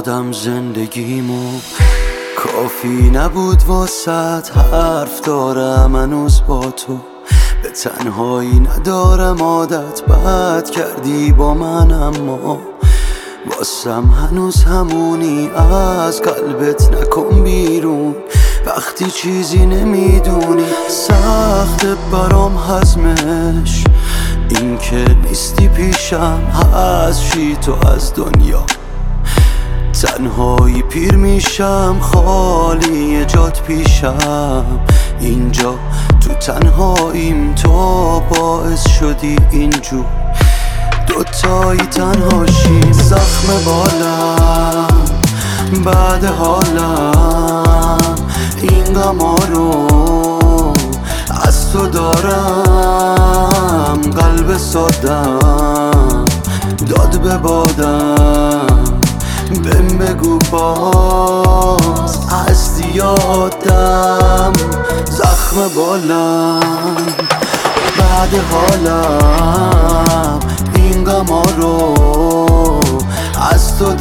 دادم زندگیمو، کافی نبود واسط حرف دارم هنوز با تو. به تنهایی ندارم عادت، بد کردی با من اما واسم هنوز همونی. از قلبت نکن بیرون وقتی چیزی نمیدونی. سخت برام هضمش این که نیستی پیشم، هستی تو از دنیا. تنهایی پیر میشم، خالی جات پیشم. اینجا تو تنهاییم، تو باعث شدی اینجور دوتایی تنهاشیم. زخم بالم بعد حالم، این غما رو از تو دارم. قلب سادم داد به بادم، بهم بگو باز هستی یادم. زخم بالم بعد حالم، این غما رو از تو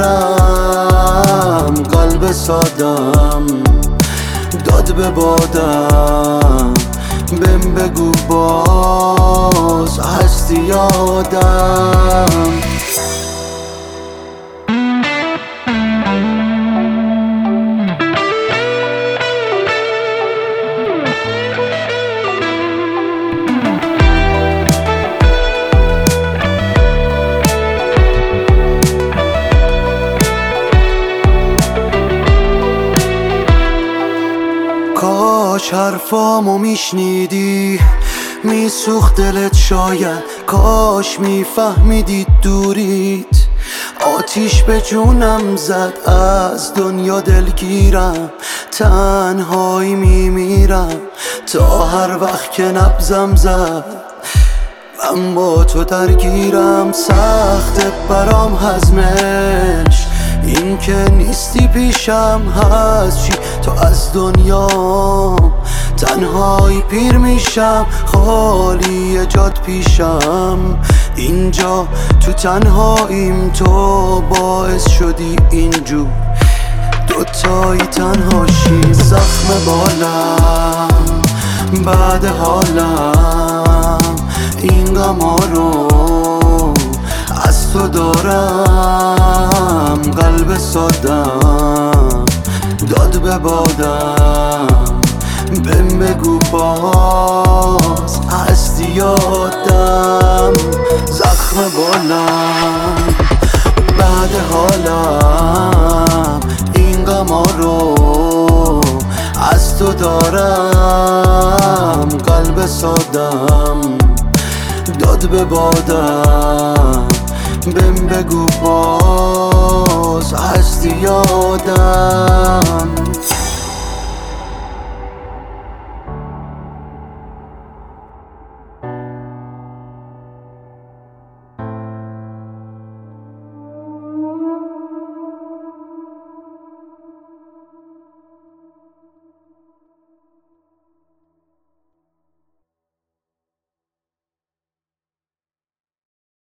دارم. قلب سادم داد به بادم، بهم بگو باز هستی یادم. کاش حرفامو میشنیدی، میسوخت دلت شاید. کاش میفهمیدی دوریت آتیش به جونم زد. از دنیا دلگیرم، تنهایی میمیرم تا هر وقت که نبضم زد. من با تو درگیرم، سخت برام هضمش این که نیستی پیشم. هستی تو از دنیا، تنهایی پیر میشم، خالی جات پیشم. اینجا تو تنهاییم، تو باعث شدی اینجور دوتایی تنهاشیم. زخم بالم بعد حالم، این غما رو از تو دارم. قلب سادم داد به بادم، بهم بگو باز هستی یادم. زخم بالم بعد حالم، این غما رو از تو دارم. قلب سادم داد به بادم، بهم بگو باز هستی یادم.